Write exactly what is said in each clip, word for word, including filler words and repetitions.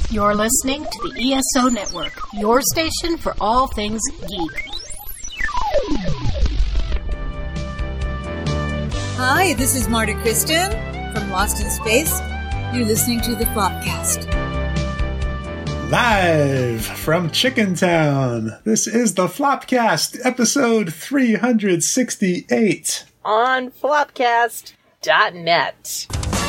You're listening to the E S O Network, your station for all things geek. Hi, this is Marta Kristen from Lost in Space. You're listening to the Flopcast. Live from Chicken Town, this is the Flopcast, episode three sixty-eight. On flopcast dot net.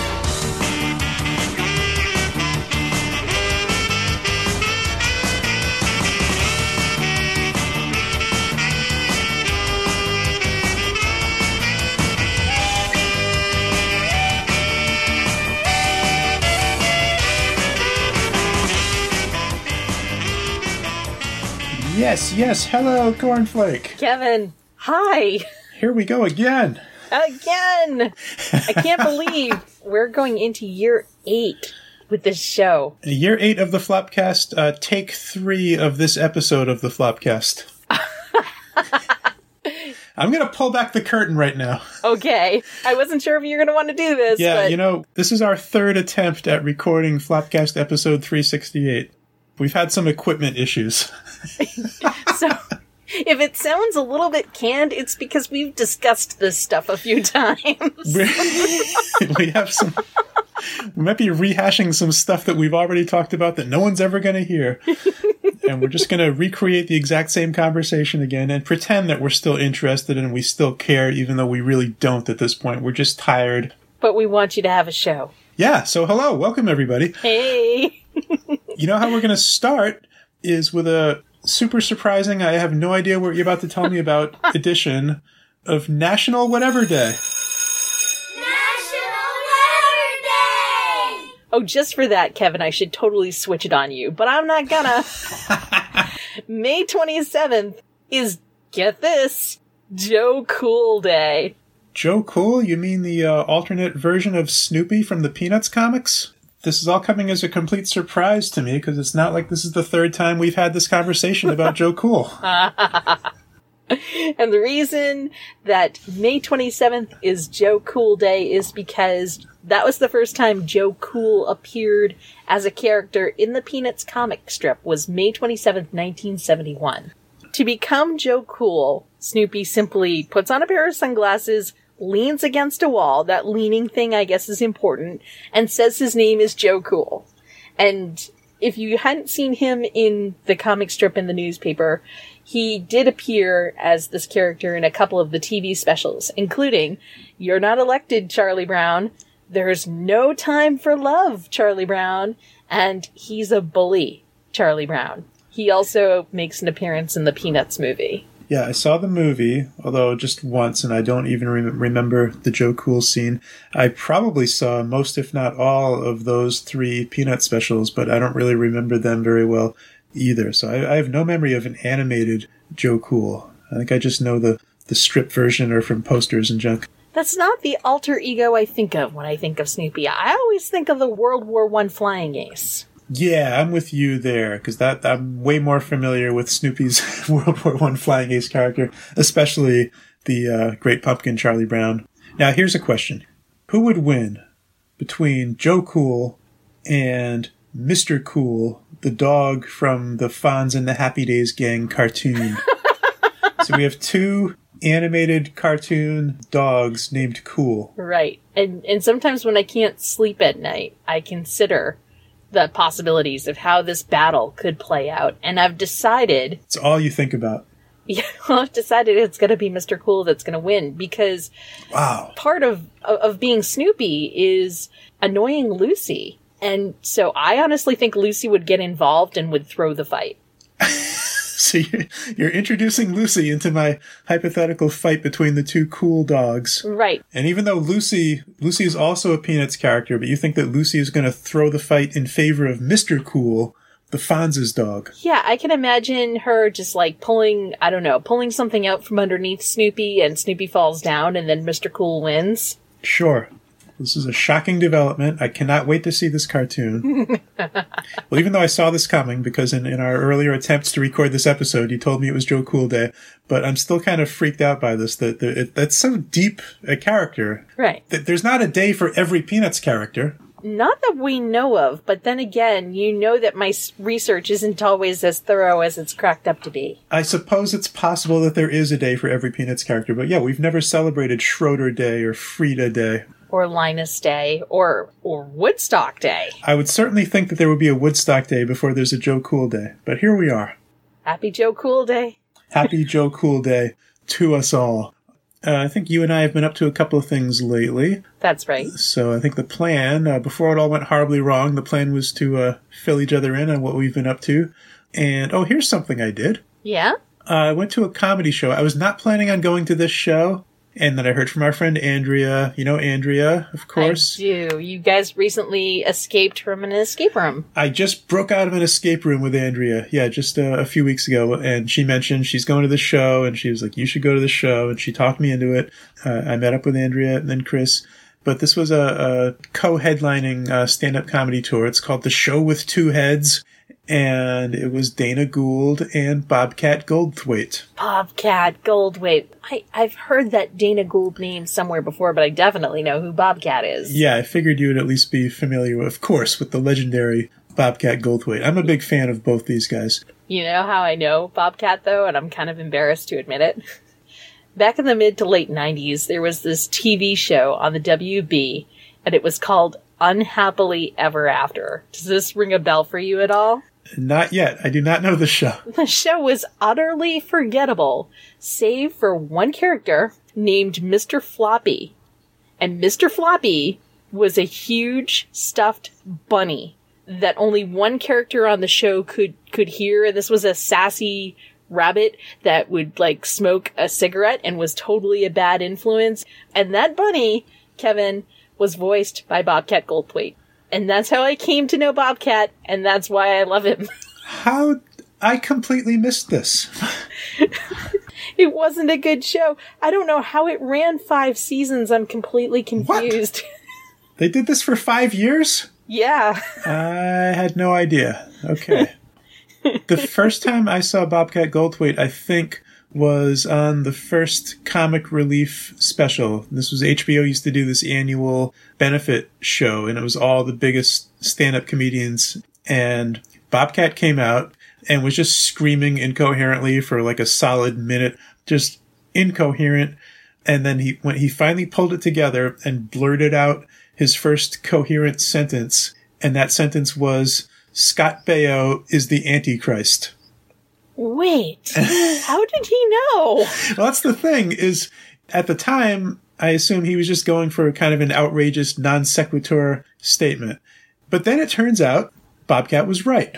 Yes, yes, hello, Cornflake. Kevin, hi. Here we go again. Again. I can't believe we're going into year eight with this show. Year eight of the Flopcast, uh, take three of this episode of the Flopcast. I'm going to pull back the curtain right now. Okay. I wasn't sure if you were going to want to do this. Yeah, but... you know, this is our third attempt at recording Flopcast episode three sixty-eight. We've had some equipment issues. So, if it sounds a little bit canned, it's because we've discussed this stuff a few times. We have some... We might be rehashing some stuff that we've already talked about that no one's ever going to hear. And we're just going to recreate the exact same conversation again and pretend that we're still interested and we still care, even though we really don't at this point. We're just tired. But we want you to have a show. Yeah, so hello, welcome everybody. Hey! You know how we're going to start is with a super surprising, I have no idea what you're about to tell me about, edition of National Whatever Day. National Whatever Day! Oh, just for that, Kevin, I should totally switch it on you, but I'm not gonna. May twenty-seventh is, get this, Joe Cool Day. Joe Cool? You mean the uh, alternate version of Snoopy from the Peanuts comics? This is all coming as a complete surprise to me, because it's not like this is the third time we've had this conversation about Joe Cool. And the reason that May twenty-seventh is Joe Cool Day is because that was the first time Joe Cool appeared as a character in the Peanuts comic strip, was May twenty-seventh, nineteen seventy-one. To become Joe Cool, Snoopy simply puts on a pair of sunglasses, leans against a wall, that leaning thing I guess is important, and says his name is Joe Cool. And if you hadn't seen him in the comic strip in the newspaper, he did appear as this character in a couple of the T V specials, including You're Not Elected, Charlie Brown, There's No Time for Love, Charlie Brown, and He's a Bully, Charlie Brown. He also makes an appearance in the Peanuts movie. Yeah, I saw the movie, although just once, and I don't even re- remember the Joe Cool scene. I probably saw most, if not all, of those three Peanut specials, but I don't really remember them very well either. So I, I have no memory of an animated Joe Cool. I think I just know the, the strip version or from posters and junk. That's not the alter ego I think of when I think of Snoopy. I always think of the World War One flying ace. Yeah, I'm with you there, because that I'm way more familiar with Snoopy's World War One flying ace character, especially the uh, Great Pumpkin Charlie Brown. Now, here's a question. Who would win between Joe Cool and Mister Cool, the dog from the Fonz and the Happy Days Gang cartoon? So we have two animated cartoon dogs named Cool. Right. And and sometimes when I can't sleep at night, I consider the possibilities of how this battle could play out. And I've decided... It's all you think about. Yeah, I've decided it's going to be Mister Cool that's going to win, because wow. part of, of being Snoopy is annoying Lucy. And so I honestly think Lucy would get involved and would throw the fight. So you're, you're introducing Lucy into my hypothetical fight between the two cool dogs. Right. And even though Lucy, Lucy is also a Peanuts character, but you think that Lucy is going to throw the fight in favor of Mister Cool, the Fonz's dog. Yeah, I can imagine her just like pulling, I don't know, pulling something out from underneath Snoopy, and Snoopy falls down and then Mister Cool wins. Sure. This is a shocking development. I cannot wait to see this cartoon. Well, even though I saw this coming, because in, in our earlier attempts to record this episode, you told me it was Joe Cool Day, but I'm still kind of freaked out by this, that, that it, that's so deep a character. Right. That there's not a day for every Peanuts character. not that we know of, but then again, you know that my s- research isn't always as thorough as it's cracked up to be. I suppose it's possible that there is a day for every Peanuts character, but yeah, we've never celebrated Schroeder Day or Frida Day. Or Linus Day, or or Woodstock Day. I would certainly think that there would be a Woodstock Day before there's a Joe Cool Day, but here we are. Happy Joe Cool Day. Happy Joe Cool Day to us all. Uh, I think you and I have been up to a couple of things lately. That's right. So I think the plan, uh, before it all went horribly wrong, the plan was to uh, fill each other in on what we've been up to. And, oh, here's something I did. Yeah? Uh, I went to a comedy show. I was not planning on going to this show. And then I heard from our friend Andrea. You know Andrea, of course. I do. You guys recently escaped from an escape room. I just broke out of an escape room with Andrea. Yeah, just uh, a few weeks ago. And she mentioned she's going to the show. And she was like, you should go to the show. And she talked me into it. Uh, I met up with Andrea and then Chris. But this was a, a co-headlining uh, stand-up comedy tour. It's called The Show with Two Heads. And it was Dana Gould and Bobcat Goldthwait. Bobcat Goldthwait. I, I've heard that Dana Gould name somewhere before, but I definitely know who Bobcat is. Yeah, I figured you would at least be familiar, of course, with the legendary Bobcat Goldthwait. I'm a big fan of both these guys. You know how I know Bobcat, though, and I'm kind of embarrassed to admit it? Back in the mid to late nineties, there was this T V show on the W B, and it was called Unhappily Ever After. Does this ring a bell for you at all? Not yet. I do not know the show. The show was utterly forgettable, save for one character named Mister Floppy. And Mister Floppy was a huge stuffed bunny that only one character on the show could, could hear. And this was a sassy rabbit that would, like, smoke a cigarette and was totally a bad influence. And that bunny, Kevin, was voiced by Bobcat Goldthwait. And that's how I came to know Bobcat, and that's why I love him. How? I completely missed this. It wasn't a good show. I don't know how it ran five seasons. I'm completely confused. What? They did this for five years? Yeah. I had no idea. Okay. The first time I saw Bobcat Goldthwait, I think, was on the first Comic Relief special. This was H B O used to do this annual benefit show, and it was all the biggest stand-up comedians. And Bobcat came out and was just screaming incoherently for like a solid minute, just incoherent. And then he, when he finally pulled it together and blurted out his first coherent sentence, and that sentence was, Scott Baio is the Antichrist. Wait, how did he know? Well, that's the thing, is at the time, I assume he was just going for kind of an outrageous non sequitur statement. But then it turns out Bobcat was right.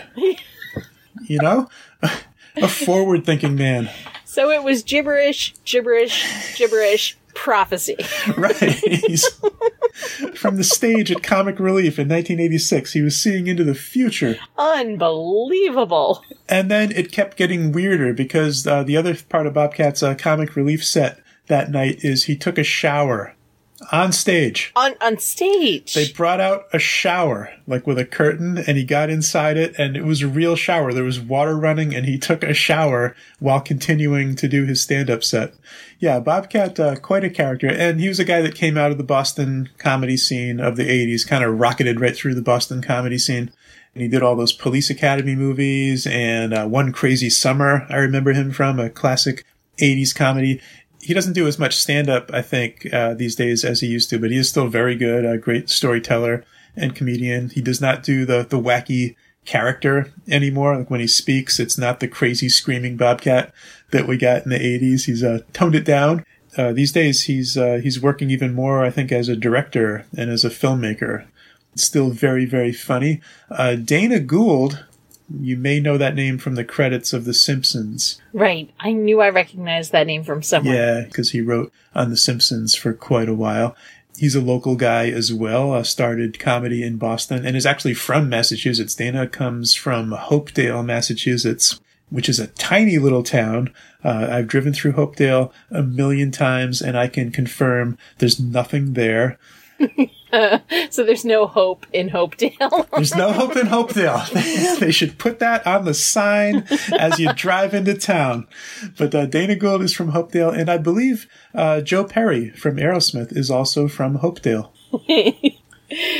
You know? A forward-thinking man. So it was gibberish, gibberish, gibberish, prophecy. Right. He's, from the stage at Comic Relief in nineteen eighty-six, he was seeing into the future. Unbelievable. And then it kept getting weirder because uh, the other part of Bobcat's uh, Comic Relief set that night is he took a shower on stage. On on stage. They brought out a shower, like with a curtain, and he got inside it, and it was a real shower. There was water running, and he took a shower while continuing to do his stand-up set. Yeah, Bobcat, uh, quite a character. And he was a guy that came out of the Boston comedy scene of the eighties, kind of rocketed right through the Boston comedy scene. And he did all those Police Academy movies, and uh, One Crazy Summer, I remember him from, a classic eighties comedy. He doesn't do as much stand-up, I think, uh, these days as he used to, but he is still very good, a great storyteller and comedian. He does not do the, the wacky character anymore. Like when he speaks, it's not the crazy screaming Bobcat that we got in the eighties. He's uh, toned it down. Uh, these days, he's uh, he's working even more, I think, as a director and as a filmmaker. It's still very, very funny. Uh, Dana Gould, you may know that name from the credits of The Simpsons. Right. I knew I recognized that name from somewhere. Yeah, because he wrote on The Simpsons for quite a while. He's a local guy as well, uh, started comedy in Boston, and is actually from Massachusetts. Dana comes from Hopedale, Massachusetts, which is a tiny little town. Uh, I've driven through Hopedale a million times, and I can confirm there's nothing there. Uh, so there's no hope in Hopedale. There's no hope in Hopedale. They should put that on the sign as you drive into town. But uh, Dana Gould is from Hopedale, and I believe uh, Joe Perry from Aerosmith is also from Hopedale.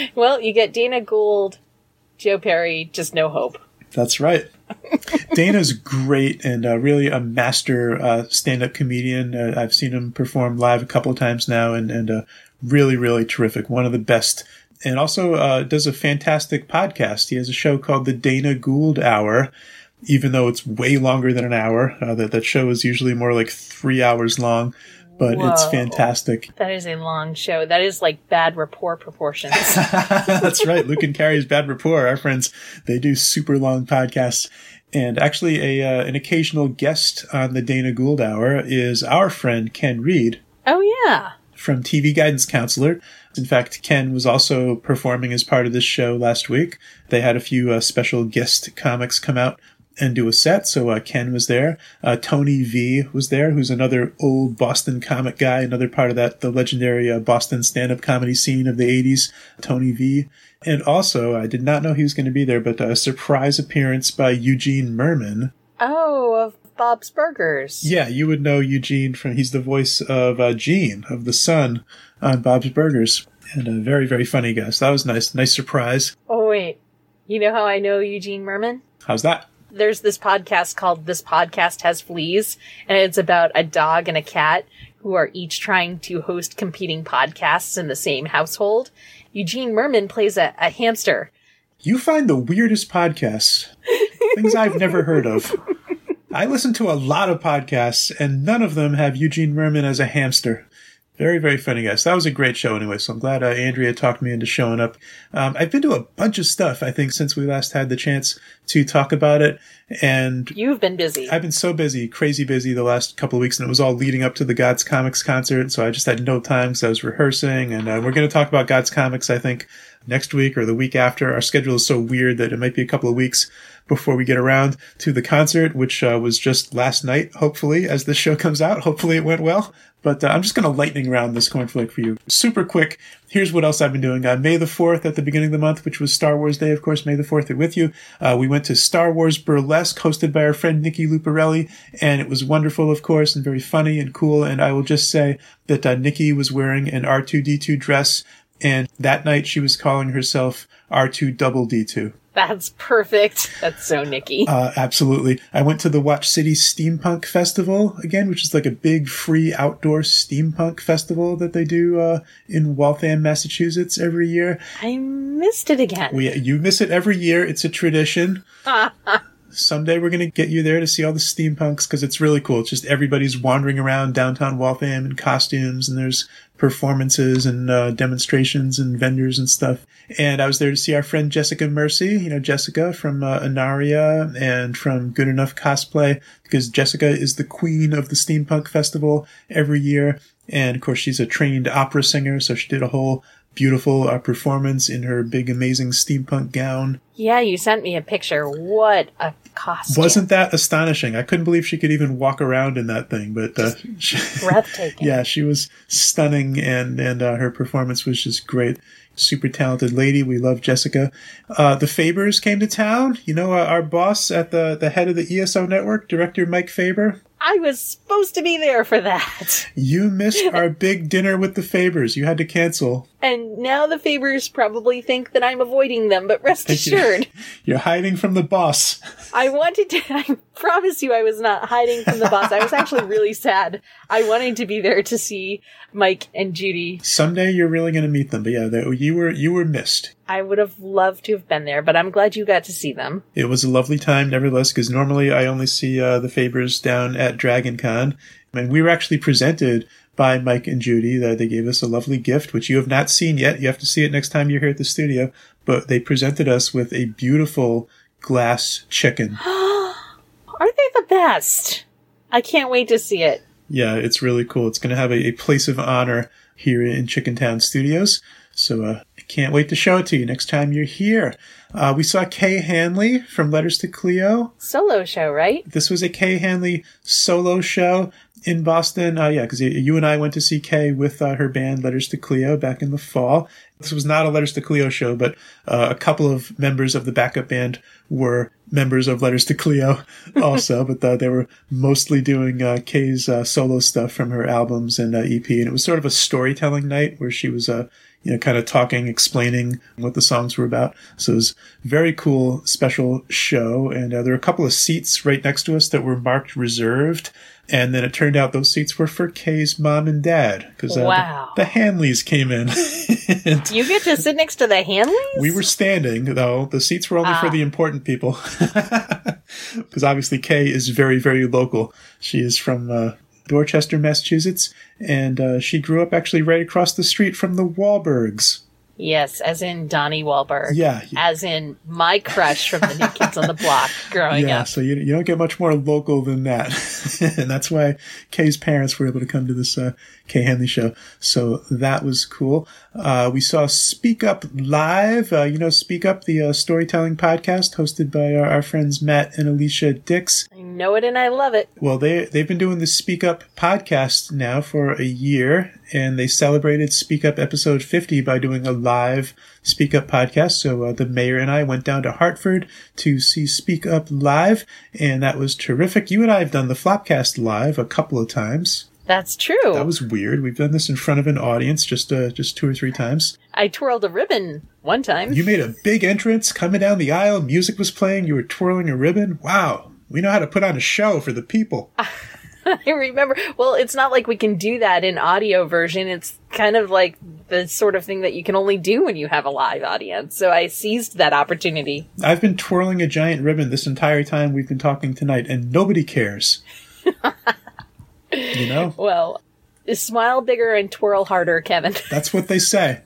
Well, you get Dana Gould, Joe Perry, just no hope. That's right. Dana's great and uh, really a master uh, stand-up comedian. Uh, I've seen him perform live a couple of times now, and, and uh, really, really terrific. One of the best. And also uh, does a fantastic podcast. He has a show called The Dana Gould Hour, even though it's way longer than an hour. Uh, that, that show is usually more like three hours long, but Whoa. It's fantastic. That is a long show. That is like Bad Rapport proportions. That's right. Luke and Carrie's Bad Rapport, our friends, they do super long podcasts. And actually, a uh, an occasional guest on the Dana Gould Hour is our friend Ken Reed. Oh, yeah. From T V Guidance Counselor. In fact, Ken was also performing as part of this show last week. They had a few uh, special guest comics come out and do a set, so uh, Ken was there. Uh, Tony V was there, who's another old Boston comic guy, another part of that, the legendary uh, Boston stand-up comedy scene of the eighties, Tony V. And also, I did not know he was going to be there, but a surprise appearance by Eugene Merman. Oh, of Bob's Burgers. Yeah, you would know Eugene from, he's the voice of uh, Gene, of the son on Bob's Burgers. And a very, very funny guy. So that was nice. Nice surprise. Oh, wait. You know how I know Eugene Merman? How's that? There's this podcast called This Podcast Has Fleas, and it's about a dog and a cat who are each trying to host competing podcasts in the same household. Eugene Merman plays a, a hamster. You find the weirdest podcasts. Things I've never heard of. I listen to a lot of podcasts, and none of them have Eugene Merman as a hamster. Very, very funny, guys. That was a great show anyway, so I'm glad uh, Andrea talked me into showing up. Um, I've been to a bunch of stuff, I think, since we last had the chance to talk about it. And you've been busy. I've been so busy, crazy busy the last couple of weeks, and it was all leading up to the God's Comics concert, so I just had no time, so I was rehearsing. And uh, we're going to talk about God's Comics, I think, next week or the week after. Our schedule is so weird that it might be a couple of weeks before we get around to the concert, which uh, was just last night, hopefully, as this show comes out. Hopefully it went well. But uh, I'm just going to lightning round this cornflake for you. Super quick. Here's what else I've been doing. Uh, May the fourth at the beginning of the month, which was Star Wars Day, of course, May the fourth with you. Uh, we went to Star Wars Burlesque, hosted by our friend Nikki Luparelli, and it was wonderful, of course, and very funny and cool. And I will just say that uh, Nikki was wearing an R two D two dress, and that night she was calling herself R two double D two. That's perfect. That's so Nikki. Uh, absolutely. I went to the Watch City Steampunk Festival again, which is like a big free outdoor steampunk festival that they do uh, in Waltham, Massachusetts every year. I missed it again. We, you miss it every year. It's a tradition. Someday we're going to get you there to see all the steampunks because it's really cool. It's just everybody's wandering around downtown Waltham in costumes, and there's performances and uh, demonstrations and vendors and stuff. And I was there to see our friend Jessica Mercy, you know, Jessica from uh, Anaria and from Good Enough Cosplay, because Jessica is the queen of the Steampunk Festival every year. And of course, she's a trained opera singer, so she did a whole beautiful uh, performance in her big, amazing steampunk gown. Yeah, you sent me a picture. What a costume. Wasn't that astonishing? I couldn't believe she could even walk around in that thing, but uh, she, breathtaking. Yeah, she was stunning, and, and uh, her performance was just great. Super talented lady. We love Jessica. Uh, the Fabers came to town. You know, uh, our boss at the, the head of the E S O network, Director Mike Faber. I was supposed to be there for that. You missed our big dinner with the Fabers. You had to cancel. And now the Fabers probably think that I'm avoiding them, but rest Thank assured. You. You're hiding from the boss. I wanted to, I promise you I was not hiding from the boss. I was actually really sad. I wanted to be there to see Mike and Judy. Someday you're really going to meet them, but yeah, they, you were you were missed. I would have loved to have been there, but I'm glad you got to see them. It was a lovely time, nevertheless, because normally I only see uh, the Fabers down at Dragon Con. And we were actually presented by Mike and Judy. They gave us a lovely gift, which you have not seen yet. You have to see it next time you're here at the studio. But they presented us with a beautiful glass chicken. Aren't they the best? I can't wait to see it. Yeah, it's really cool. It's going to have a, a place of honor here in Chicken Town Studios. So uh, I can't wait to show it to you next time you're here. Uh, we saw Kay Hanley from Letters to Cleo. Solo show, right? This was a Kay Hanley solo show in Boston. Uh, yeah, because you and I went to see Kay with uh, her band Letters to Cleo back in the fall. This was not a Letters to Cleo show, but uh, a couple of members of the backup band were members of Letters to Cleo also, but uh, they were mostly doing uh, Kay's uh, solo stuff from her albums and uh, E P. And it was sort of a storytelling night where she was uh, you know, kind of talking, explaining what the songs were about. So it was a very cool, special show. And uh, there were a couple of seats right next to us that were marked reserved. And then it turned out those seats were for Kay's mom and dad. Because uh, wow. the, the Hanleys came in. And you get to sit next to the Hanleys? we were standing, though. The seats were only ah. for the important people. Because obviously Kay is very, very local. She is from uh, Dorchester, Massachusetts. And uh, she grew up actually right across the street from the Wahlbergs. Yes, as in Donnie Wahlberg. Yeah. As in my crush from the New Kids on the Block growing yeah, up. so you, you don't get much more local than that. And that's why Kay's parents were able to come to this uh, Kay Hanley show. So that was cool. Uh, we saw Speak Up Live. Uh, you know, Speak Up, the uh, storytelling podcast hosted by our, our friends Matt and Alicia Dix. I know it and I love it. Well, they, they've been doing the Speak Up podcast now for a year, and they celebrated Speak Up episode fifty by doing a live Speak Up podcast. So uh, the mayor and I went down to Hartford to see Speak Up live, and that was terrific. You and I have done the Flopcast live a couple of times. That's true. That was weird. We've done this in front of an audience just uh, just two or three times. I twirled a ribbon one time. You made a big entrance coming down the aisle. Music was playing. You were twirling a ribbon. Wow. We know how to put on a show for the people. I remember. Well, it's not like we can do that in audio version. It's kind of like the sort of thing that you can only do when you have a live audience. So I seized that opportunity. I've been twirling a giant ribbon this entire time we've been talking tonight, and nobody cares. You know? Well, smile bigger and twirl harder, Kevin. That's what they say.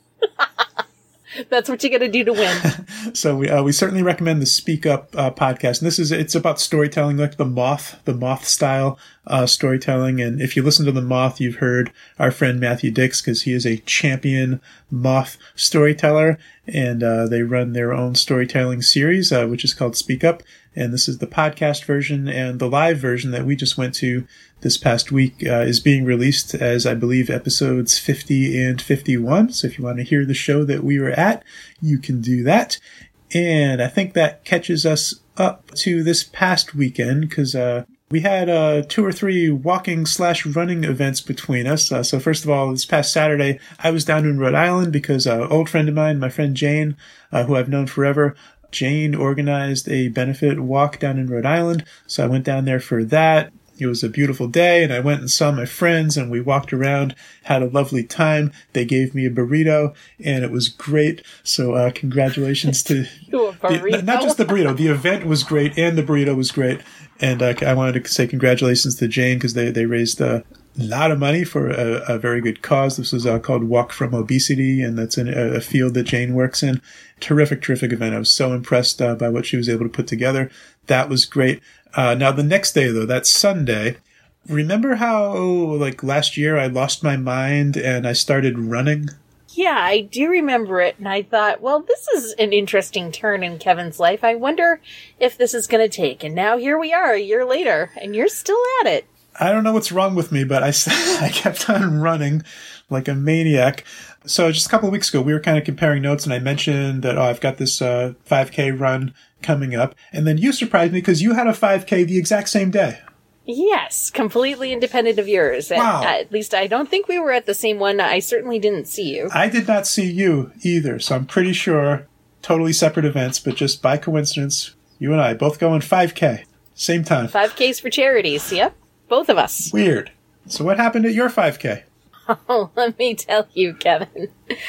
That's what you got to do to win. So we uh, we certainly recommend the Speak Up uh, podcast. And this is it's about storytelling, like the Moth, the Moth style uh, storytelling. And if you listen to the Moth, you've heard our friend Matthew Dix, because he is a champion Moth storyteller, and uh, they run their own storytelling series, uh, which is called Speak Up. And this is the podcast version, and the live version that we just went to this past week uh, is being released as, I believe, episodes fifty and fifty-one. So if you want to hear the show that we were at, you can do that. And I think that catches us up to this past weekend, because uh, we had uh, two or three walking slash running events between us. Uh, so first of all, this past Saturday, I was down in Rhode Island because an old friend of mine, my friend Jane, uh, who I've known forever, Jane organized a benefit walk down in Rhode Island. So I went down there for that. It was a beautiful day, and I went and saw my friends, and we walked around, had a lovely time. They gave me a burrito, and it was great. So uh, congratulations to... a burrito? The, not just the burrito. The event was great, and the burrito was great. And uh, I wanted to say congratulations to Jane, because they, they raised a lot of money for a, a very good cause. This was uh, called Walk from Obesity, and that's in a, a field that Jane works in. Terrific, terrific event. I was so impressed uh, by what she was able to put together. That was great. Uh, now, the next day, though, that's Sunday, remember how, like, last year I lost my mind and I started running? Yeah, I do remember it, and I thought, well, this is an interesting turn in Kevin's life. I wonder if this is going to take. And now here we are, a year later, and you're still at it. I don't know what's wrong with me, but I, I kept on running like a maniac. So just a couple of weeks ago, we were kind of comparing notes, and I mentioned that, oh, I've got this uh, five K run coming up. And then you surprised me because you had a five K the exact same day. Yes, completely independent of yours. Wow. At, at least I don't think we were at the same one. I certainly didn't see you. I did not see you either, so I'm pretty sure totally separate events, but just by coincidence, you and I both going five K. Same time. five Ks for charities, yep. Both of us. Weird. So what happened at your five K? Oh, let me tell you, Kevin.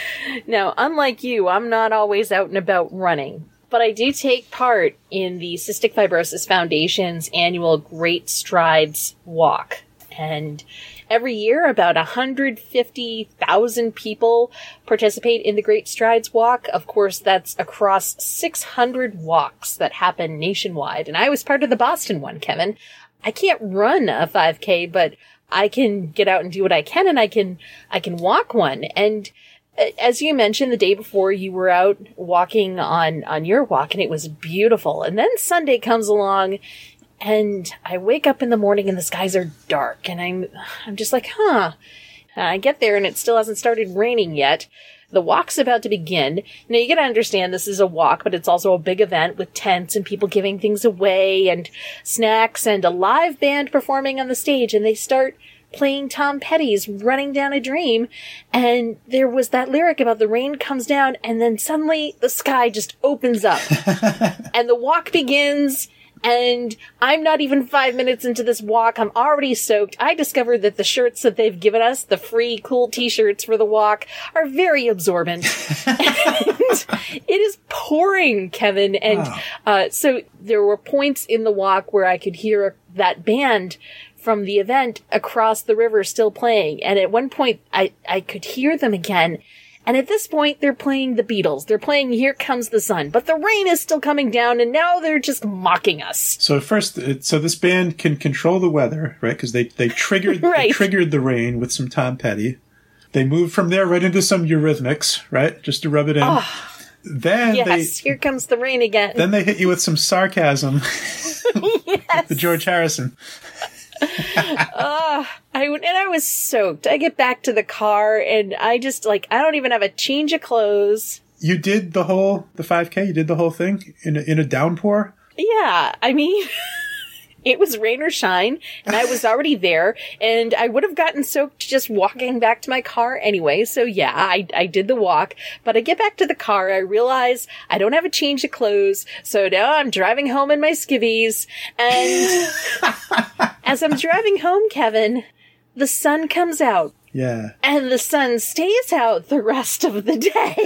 Now, unlike you, I'm not always out and about running. But I do take part in the Cystic Fibrosis Foundation's annual Great Strides Walk. And every year, about one hundred fifty thousand people participate in the Great Strides Walk. Of course, that's across six hundred walks that happen nationwide. And I was part of the Boston one, Kevin. I can't run a five K, but I can get out and do what I can, and I can I can walk one. And as you mentioned, the day before you were out walking on, on your walk, and it was beautiful. And then Sunday comes along, and I wake up in the morning, and the skies are dark, and I'm I'm just like, huh. And I get there, and it still hasn't started raining yet. The walk's about to begin. Now, you gotta understand this is a walk, but it's also a big event with tents and people giving things away and snacks and a live band performing on the stage. And they start playing Tom Petty's Running Down a Dream, and there was that lyric about the rain comes down, and then suddenly the sky just opens up, and the walk begins. And I'm not even five minutes into this walk. I'm already soaked. I discovered that the shirts that they've given us, the free cool t-shirts for the walk, are very absorbent. And it is pouring, Kevin. And wow. uh, so there were points in the walk where I could hear that band from the event across the river still playing. And at one point, I, I could hear them again. And at this point, they're playing the Beatles. They're playing Here Comes the Sun. But the rain is still coming down, and now they're just mocking us. So at first, it, so this band can control the weather, right? Because they, they triggered right. they triggered the rain with some Tom Petty. They moved from there right into some Eurythmics, right? Just to rub it in. Oh, then yes, they, here comes the rain again. Then they hit you with some sarcasm. Yes. The George Harrison. uh, I and I was soaked. I get back to the car and I just like I don't even have a change of clothes. You did the whole the five K. You did the whole thing in a, in a downpour. Yeah, I mean, it was rain or shine, and I was already there, and I would have gotten soaked just walking back to my car anyway. So yeah, I I did the walk, but I get back to the car, I realize I don't have a change of clothes, so now I'm driving home in my skivvies, and as I'm driving home, Kevin, the sun comes out. Yeah. And the sun stays out the rest of the day.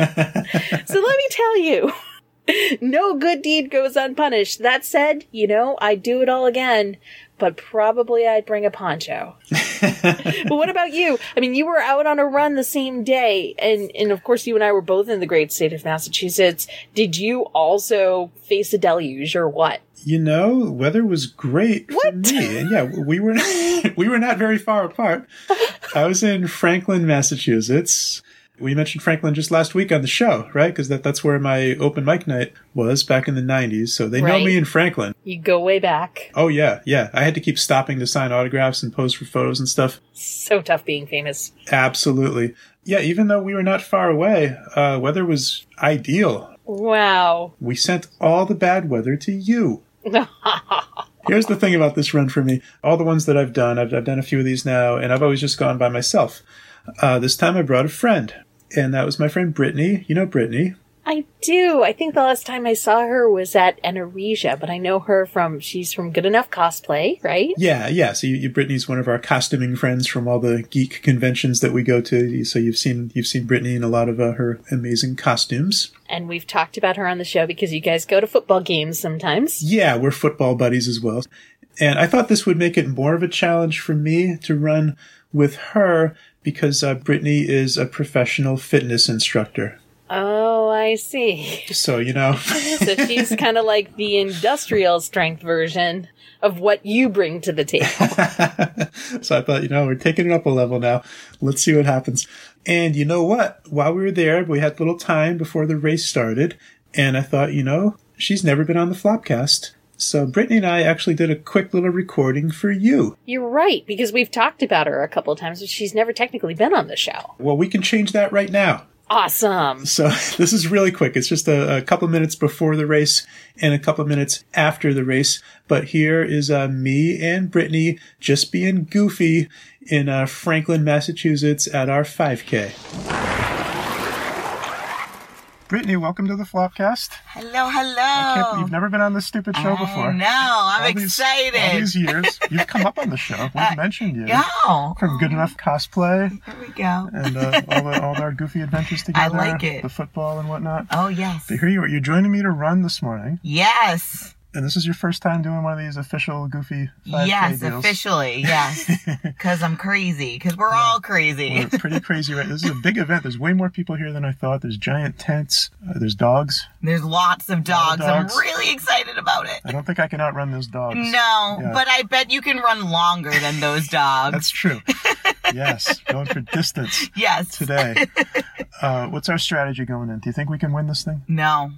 So let me tell you, no good deed goes unpunished. That said, you know, I'd do it all again, but probably I'd bring a poncho. But what about you? I mean, you were out on a run the same day, and, and of course you and I were both in the great state of Massachusetts. Did you also face a deluge or what? You know, weather was great what? for me. And yeah, we were we were not very far apart. I was in Franklin, Massachusetts. We mentioned Franklin just last week on the show, right? Because that, that's where my open mic night was back in the nineties. So they right. know me in Franklin. You go way back. Oh, yeah, yeah. I had to keep stopping to sign autographs and pose for photos and stuff. So tough being famous. Absolutely. Yeah, even though we were not far away, uh, weather was ideal. Wow. We sent all the bad weather to you. Here's the thing about this run for me. All the ones that I've done, I've, I've done a few of these now, and I've always just gone by myself. Uh, this time I brought a friend, and that was my friend Brittany. You know Brittany. I do. I think the last time I saw her was at Anaresia, but I know her from, she's from Good Enough Cosplay, right? Yeah, yeah. So you, you, Brittany's one of our costuming friends from all the geek conventions that we go to. So you've seen you've seen Brittany in a lot of uh, her amazing costumes. And we've talked about her on the show because you guys go to football games sometimes. Yeah, we're football buddies as well. And I thought this would make it more of a challenge for me to run with her because uh, Brittany is a professional fitness instructor. Oh, I see. So, you know. So she's kind of like the industrial strength version of what you bring to the table. So I thought, you know, we're taking it up a level now. Let's see what happens. And you know what? While we were there, we had a little time before the race started. And I thought, you know, she's never been on the Flopcast. So Brittany and I actually did a quick little recording for you. You're right, because we've talked about her a couple of times, but she's never technically been on the show. Well, we can change that right now. Awesome. So this is really quick. It's just a, a couple minutes before the race and a couple minutes after the race. But here is uh, me and Brittany just being goofy in uh, Franklin, Massachusetts at our five K. Brittany, welcome to the Flopcast. Hello, hello. I can't believe you've never been on this stupid show I before. No, I'm all these, excited. All these years, you've come up on the show. We've uh, mentioned you. Yeah. From Good Enough Cosplay. There we go. And uh, all, the, all our goofy adventures together. I like it. The football and whatnot. Oh, yes. But here you are. You're joining me to run this morning. Yes. And this is your first time doing one of these official goofy five K yes, deals. Officially, yes. Because I'm crazy. Because we're yeah. all crazy. We're pretty crazy, right? This is a big event. There's way more people here than I thought. There's giant tents. Uh, there's dogs. There's lots of dogs. Of dogs. I'm really excited about it. I don't think I can outrun those dogs. No, yeah. But I bet you can run longer than those dogs. That's true. Yes, going for distance. Yes. Today. Uh, what's our strategy going in? Do you think we can win this thing? No.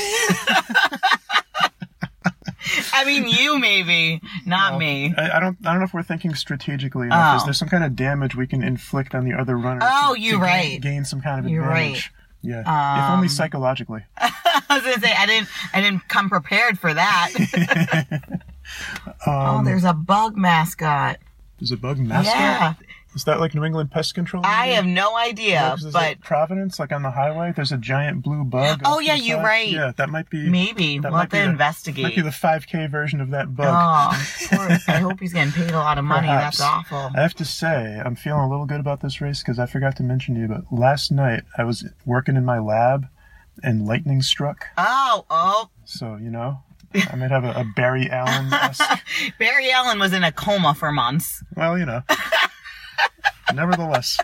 I mean, you maybe, not no, me. I, I don't. I don't know if we're thinking strategically enough. Oh. Is there some kind of damage we can inflict on the other runners? Oh, to, you're to right. Gain, gain some kind of you're advantage. Right. Yeah, um, if only psychologically. I was gonna say I didn't. I didn't come prepared for that. um, oh, there's a bug mascot. There's a bug mascot? Yeah. Is that like New England Pest Control? I maybe? have no idea, Yeah, 'cause there's but a Providence, like on the highway, there's a giant blue bug. Oh, off to yeah, the you're side. right. Yeah, that might be... maybe that we'll might have to be the- investigate. Might be the five K version of that bug. Oh, poor, I hope he's getting paid a lot of money. Perhaps. That's awful. I have to say, I'm feeling a little good about this race because I forgot to mention to you, but last night I was working in my lab and lightning struck. Oh, oh. So, you know, I might have a, a Barry Allen-esque. Barry Allen was in a coma for months. Well, you know. Nevertheless.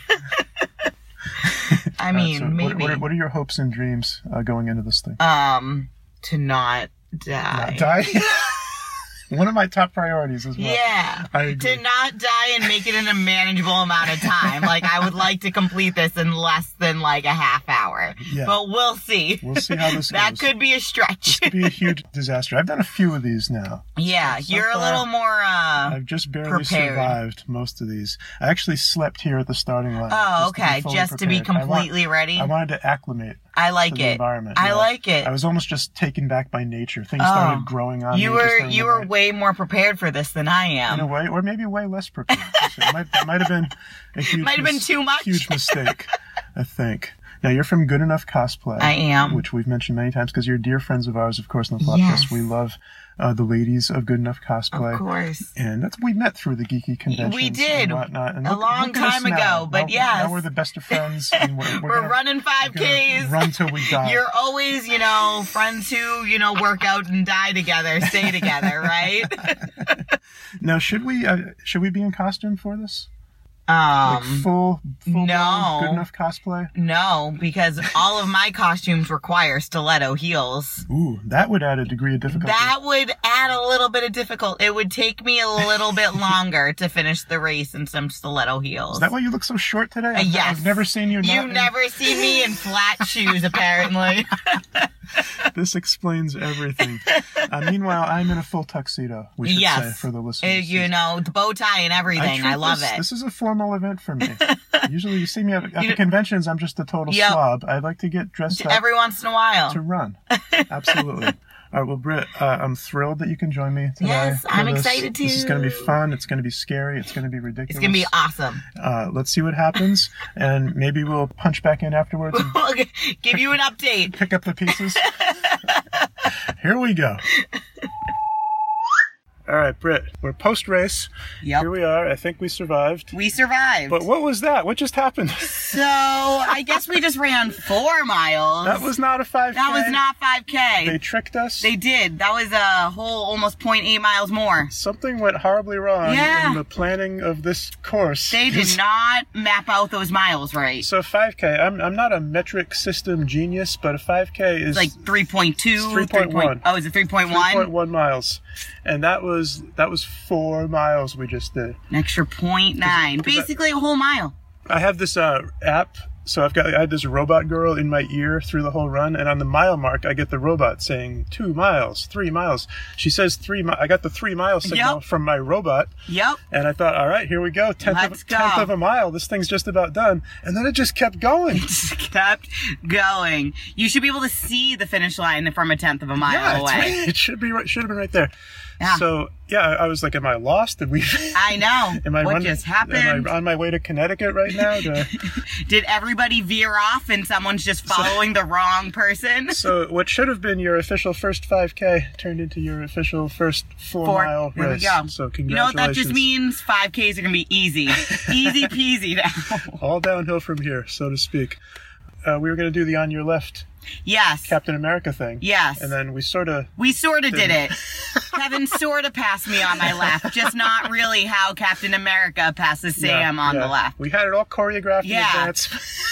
I mean, Uh, so maybe. What, what, are, what are your hopes and dreams uh, going into this thing? Um, to not die. Not die? One of my top priorities as well. Yeah. I agree. To not die and make it in a manageable amount of time. Like, I would like to complete this in less than, like, a half hour. Yeah. But we'll see. We'll see how this That goes. could be a stretch. This could be a huge disaster. I've done a few of these now. Yeah, So you're a far, little more, uh... I've just barely prepared. survived most of these. I actually slept here at the starting line. Oh, just to be okay. fully Just to be prepared. I want- completely ready. I wanted to acclimate I to like the it. environment. I yeah. like it. I was almost just taken back by nature. Things Oh. started growing on You me. just were during you the were night. way more prepared for this than I in am. a way, or maybe way less prepared. So it might, that might have been a huge, Might have been mis- too much. huge mistake, I think. Now, you're from Good Enough Cosplay. I am. Which we've mentioned many times because you're dear friends of ours, of course, in the podcast. Yes. We love uh, the ladies of Good Enough Cosplay. Of course. And that's we met through the geeky conventions We did. and whatnot. And A look- long look at us time now. ago, but now, yes. Now we're the best of friends. And we're, we're, We're gonna- running five we're gonna Ks. Run till we die. You're always, you know, friends who, you know, work out and die together, stay together, right? Now, should we uh, should we be in costume for this? Um, Like full, full no. Good Enough Cosplay? no, because all of my costumes require stiletto heels. Ooh, that would add a degree of difficulty. That would add a little bit of difficult. It would take me a little bit longer to finish the race in some stiletto heels. Is that why you look so short today? Uh, I've, yes. I've never seen you. You not in- never see me in flat shoes, apparently. This explains everything. uh, meanwhile, I'm in a full tuxedo. We should Yes. say for the Uh, listeners. you know, the bow tie and everything. treat I love this, it. This is a formal event for me. Usually, you see me at, at You- the conventions. I'm just a total Yep. slob. I like to get dressed up Every once in a while. to run. Absolutely. All right, well, Britt, uh, I'm thrilled that you can join me today. Yes, for I'm this. excited This is going to be too. fun. It's going to be scary. It's going to be ridiculous. It's gonna be awesome. Uh, let's see what happens, and maybe we'll punch back in afterwards and We'll g- give you an update. pick up the pieces. Here we go. All right, Britt, we're post-race. Yep. Here we are. I think we survived. We survived. But what was that? What just happened? So I guess we just ran four miles. That was not a five K. That was not five K. They tricked us. They did. That was a whole almost zero point eight miles more. Something went horribly wrong Yeah. in the planning of this course. They did not map out those miles right. So five K, I'm I'm not a metric system genius, but a five K is It's like three point two. It's three point one. Oh, is it three point three point one? one miles, and that was that was four miles we just did. An extra zero point nine. 'cause I- Basically a whole mile. I have this uh, app, so I've got I had this robot girl in my ear through the whole run, and on the mile mark, I get the robot saying two miles, three miles. She says three. Mi- I got the three mile signal Yep. from my robot, Yep. and I thought, all right, here we go, tenth Let's of go. tenth of a mile. This thing's just about done, and then it just kept going. Just kept going. You should be able to see the finish line from a tenth of a mile yeah, it's away. right, it should be right, should have been right there. Yeah. So yeah, I I was like, am I lost? Did we? I know. Am I what run- just happened? Am I on my way to Connecticut right now? To... Did everybody veer off and someone's just following the wrong person? So what should have been your official first five K turned into your official first four, Four. mile There we race. go. So You know congratulations. what that just means? five Ks are going to be easy. Easy peasy now. All downhill from here, so to speak. Uh, we were going to do the on your left Yes. Captain America thing. Yes. And then we sort of... We sort of did it. Kevin sort of passed me on my left, just not really how Captain America passes Sam on the left. We had it all choreographed Yeah. in advance.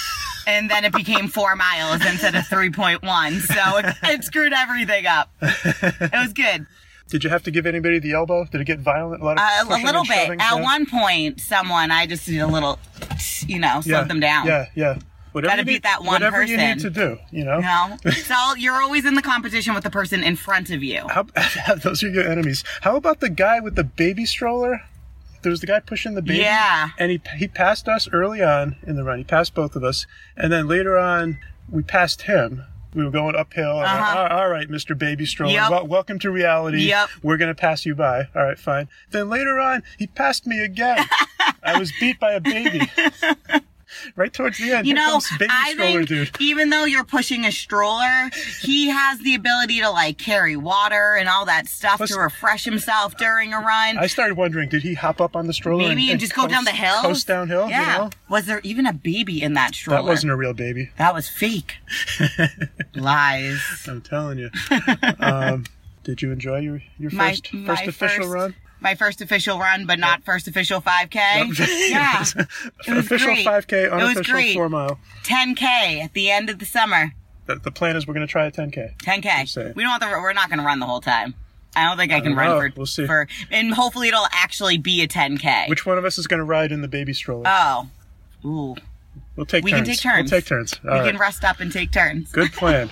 And then it became four miles instead of three point one, so it, it screwed everything up. It was good. Did you have to give anybody the elbow? Did it get violent? A lot of Uh, a pushing little and bit. shoving? At Yeah. one point, someone, I just did a little, you know, slowed yeah. them down. Yeah, yeah. Whatever Gotta you beat need- that one Whatever you person. need to do, you know? You know? So you're always in the competition with the person in front of you. How, those are your enemies. How about the guy with the baby stroller? There was the guy pushing the baby. Yeah. And he he passed us early on in the run. He passed both of us. And then later on, we passed him. We were going uphill. And Uh-huh. all, all right, Mister Baby Stroller. Yep. Well, welcome to reality. Yep. We're going to pass you by. All right, fine. Then later on, he passed me again. I was beat by a baby. Right towards the end. You Here know, comes Baby I Stroller think dude. even though you're pushing a stroller, he has the ability to like carry water and all that stuff Plus- to refresh himself during a run. I started wondering, did he hop up on the stroller Maybe and, and, just go coast, down the hill? Coast downhill? Yeah. You know? Was there even a baby in that stroller? That wasn't a real baby. That was fake. Lies. I'm telling you. um, did you enjoy your, your My- first my first official first- run? My first official run, but not first official five K. Yeah. It was Official great. five K, It was unofficial great. four mile. ten K at the end of the summer. The, the plan is we're going to try a ten K. ten K. Just saying. We don't have to, we're not going to run the whole time. I don't think I, can don't run know. for, We'll see. for, and hopefully it'll actually be a ten K. Which one of us is going to ride in the baby stroller? Oh. Ooh. we'll take we turns. can take turns. We'll take turns. All we right. can rest up and take turns. Good plan.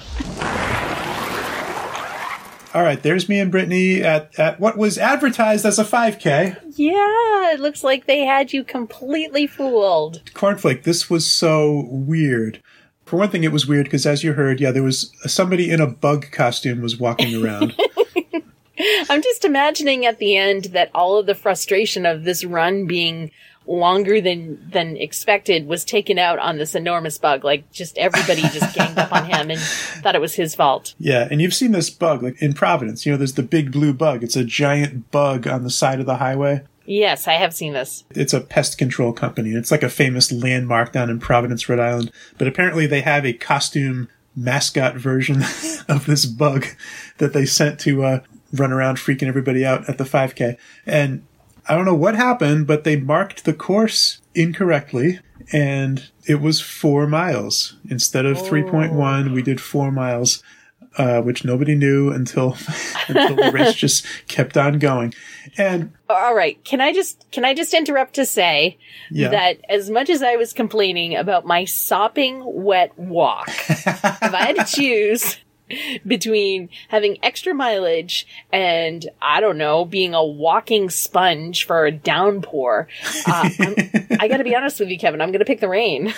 All right, there's me and Brittany at, at what was advertised as a five K. Yeah, it looks like they had you completely fooled. Cornflake, this was so weird. For one thing, it was weird because, as you heard, yeah, there was somebody in a bug costume was walking around. I'm just imagining at the end that all of the frustration of this run being longer than than expected was taken out on this enormous bug. Like, just everybody just ganged up on him and thought it was his fault. Yeah, and you've seen this bug, like in Providence. You know, there's the big blue bug. It's a giant bug on the side of the highway. Yes, I have seen this. It's a pest control company. It's like a famous landmark down in Providence, Rhode Island. But apparently they have a costume mascot version of this bug that they sent to uh, run around freaking everybody out at the five K. And I don't know what happened, but they marked the course incorrectly, and it was four miles. Instead of three point one, we did four miles, uh, which nobody knew until until the race just kept on going. And All right, can I just can I just interrupt to say yeah, that as much as I was complaining about my sopping wet walk, if I had to choose between having extra mileage and, I don't know, being a walking sponge for a downpour, uh, I'm, I gotta be honest with you, Kevin, I'm gonna pick the rain.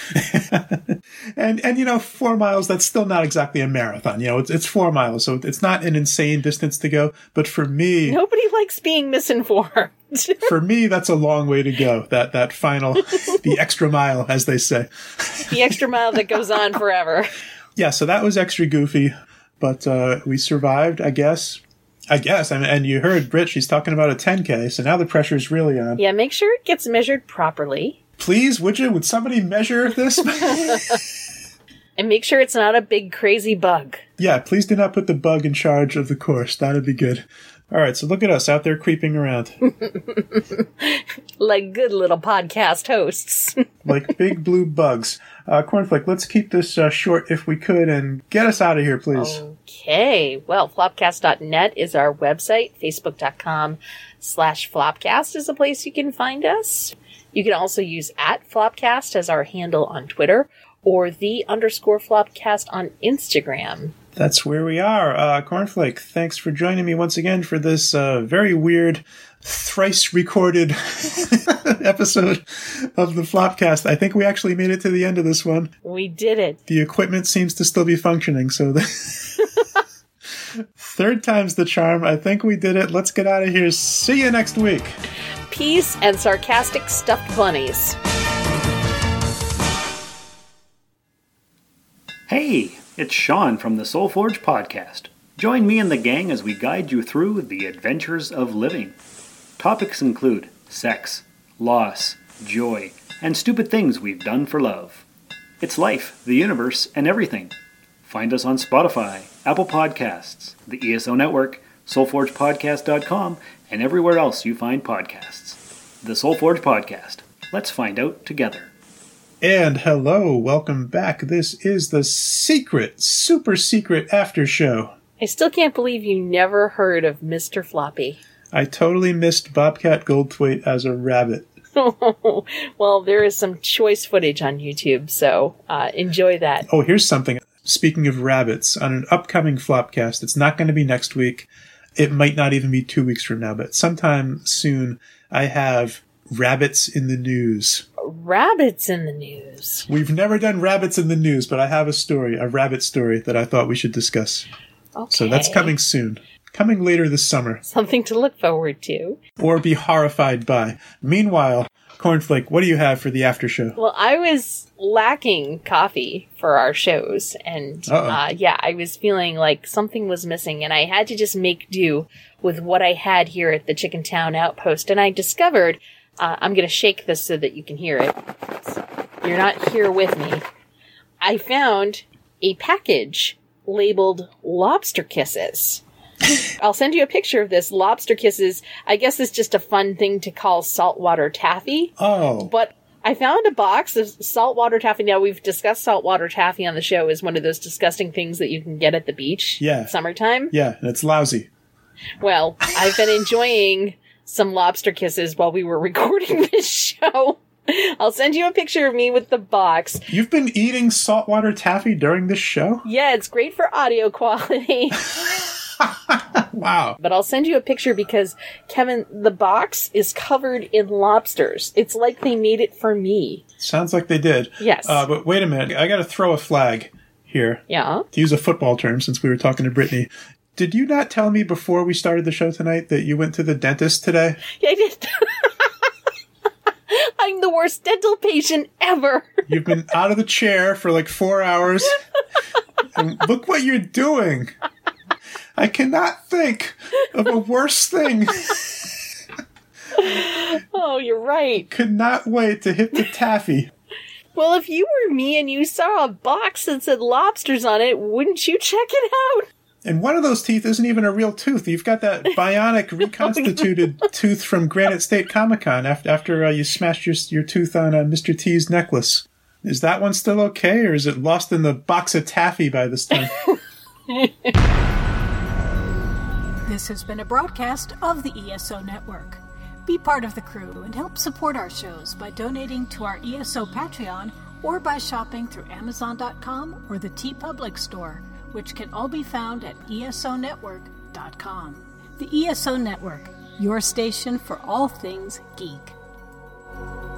and and you know, four miles, that's still not exactly a marathon. You know, it's it's four miles, so it's not an insane distance to go. But for me, Nobody likes being misinformed. for me, that's a long way to go. That that final, the extra mile, as they say. The extra mile that goes on forever. Yeah, so that was extra goofy, but uh, we survived, I guess. I guess. I mean, and you heard Britt, she's talking about a ten K, so now the pressure's really on. Yeah, make sure it gets measured properly. Please, would you? Would somebody measure this? And make sure it's not a big crazy bug. Yeah, please do not put the bug in charge of the course. That'd be good. All right, so look at us out there creeping around. Like good little podcast hosts. Like big blue bugs. Uh, Cornflake, let's keep this uh, short if we could and get us out of here, please. Okay. Well, flopcast dot net is our website. Facebook.com slash flopcast is a place you can find us. You can also use at flopcast as our handle on Twitter or the underscore flopcast on Instagram. That's where we are. Uh, Cornflake, thanks for joining me once again for this uh, very weird, thrice recorded episode of the Flopcast. I think we actually made it to the end of this one. We did it. The equipment seems to still be functioning, so the third time's the charm. I think we did it. Let's get out of here. See you next week. Peace and sarcastic stuffed bunnies. Hey, it's Sean from the Soulforge podcast. Join me and the gang as we guide you through the adventures of living. Topics include sex, loss, joy, and stupid things we've done for love. It's life, the universe, and everything. Find us on Spotify, Apple Podcasts, the E S O Network, soul forge podcast dot com, and everywhere else you find podcasts. The Soulforge podcast. Let's find out together. And hello, welcome back. This is the secret, super secret after show. I still can't believe you never heard of Mister Floppy. I totally missed Bobcat Goldthwait as a rabbit. Well, there is some choice footage on YouTube, so uh, enjoy that. Oh, here's something. Speaking of rabbits, on an upcoming Flopcast, it's not going to be next week. It might not even be two weeks from now, but sometime soon, I have rabbits in the news. rabbits in the news. We've never done rabbits in the news, but I have a story, a rabbit story that I thought we should discuss. Okay. So that's coming soon. Coming later this summer. Something to look forward to. Or be horrified by. Meanwhile, Cornflake, what do you have for the after show? Well, I was lacking coffee for our shows, and uh, yeah, I was feeling like something was missing, and I had to just make do with what I had here at the Chicken Town Outpost, and I discovered, uh, I'm going to shake this so that you can hear it. You're not here with me. I found a package labeled Lobster Kisses. I'll send you a picture of this. Lobster Kisses, I guess it's just a fun thing to call saltwater taffy. Oh. But I found a box of saltwater taffy. Now, we've discussed saltwater taffy on the show as one of those disgusting things that you can get at the beach. Yeah. Summertime. Yeah, and it's lousy. Well, I've been enjoying some Lobster Kisses while we were recording this show. I'll send you a picture of me with the box. You've been eating saltwater taffy during this show? Yeah, it's great for audio quality. Wow. But I'll send you a picture because, Kevin, the box is covered in lobsters. It's like they made it for me. Sounds like they did. Yes. Uh, but wait a minute. I got to throw a flag here. Yeah? To use a football term, since we were talking to Brittany. Did you not tell me before we started the show tonight that you went to the dentist today? Yeah, I did. I'm the worst dental patient ever. You've been out of the chair for like four hours. And look what you're doing. I cannot think of a worse thing. Oh, you're right. Could not wait to hit the taffy. Well, if you were me and you saw a box that said lobsters on it, wouldn't you check it out? And one of those teeth isn't even a real tooth. You've got that bionic reconstituted tooth from Granite State Comic-Con after, after uh, you smashed your, your tooth on uh, Mister T's necklace. Is that one still okay, or is it lost in the box of taffy by this time? This has been a broadcast of the E S O Network. Be part of the crew and help support our shows by donating to our E S O Patreon or by shopping through Amazon dot com or the TeePublic store, which can all be found at E S O network dot com. The E S O Network, your station for all things geek.